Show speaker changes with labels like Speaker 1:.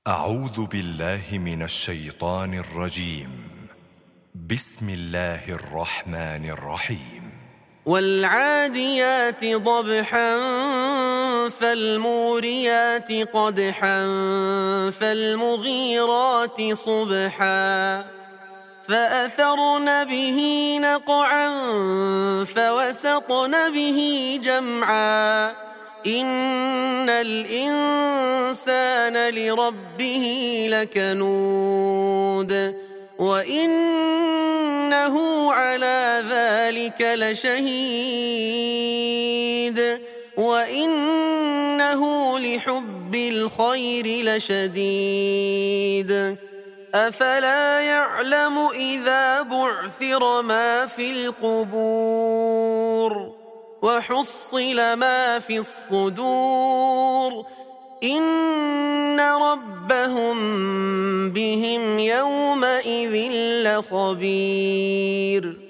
Speaker 1: أعوذ بالله من الشيطان الرجيم. بسم الله الرحمن الرحيم.
Speaker 2: والعاديات ضبحا فالموريات قدحا فالمغيرات صبحا فأثرن به نقعا فوسطن به جمعا إن الإنسان لربه لكنود وإنه على ذلك لشهيد وإنه لحب الخير لشديد أفلا يعلم إذا بعثر ما في القبور وحصل ما في الصدور إن ربهم بهم يومئذ لخبير.